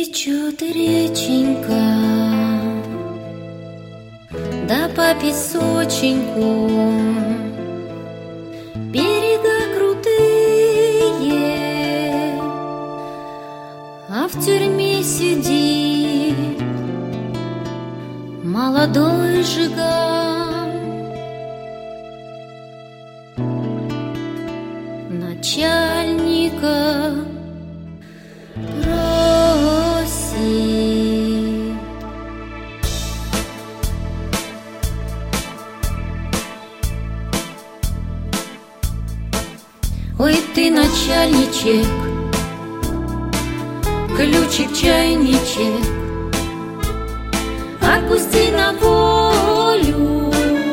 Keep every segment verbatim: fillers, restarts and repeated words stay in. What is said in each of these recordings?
Течет реченька, да по песоченьку, берега крутые, а в тюрьме сидит молодой жиган. Начальника просит. Ой, ты, начальничек, ключик, чайничек, отпусти на волю,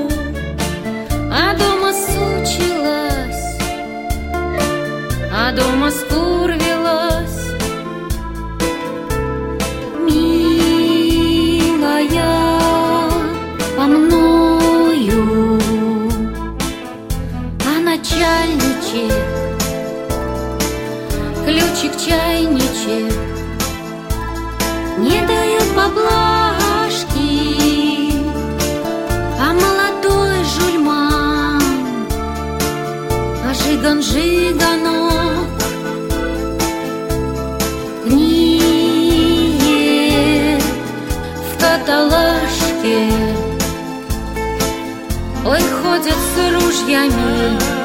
а дома сучилась, а дома скурвилась. Милая, по мною, а начальничек, ключик, чайничек, не дает поблажки, а молодой жульман, а жиган жиганок гниет в каталажке. Ой, ходят с ружьями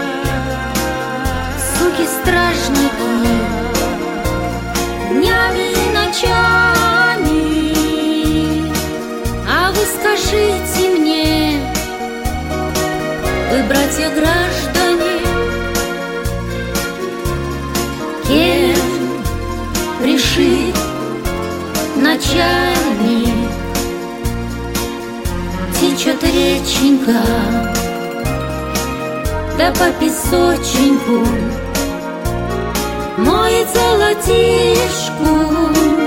суки-стражники днями и ночами. А вы скажите мне, вы, братья граждане, кем решит начальник? Течет реченька, да по песоченьку, моет золотишку.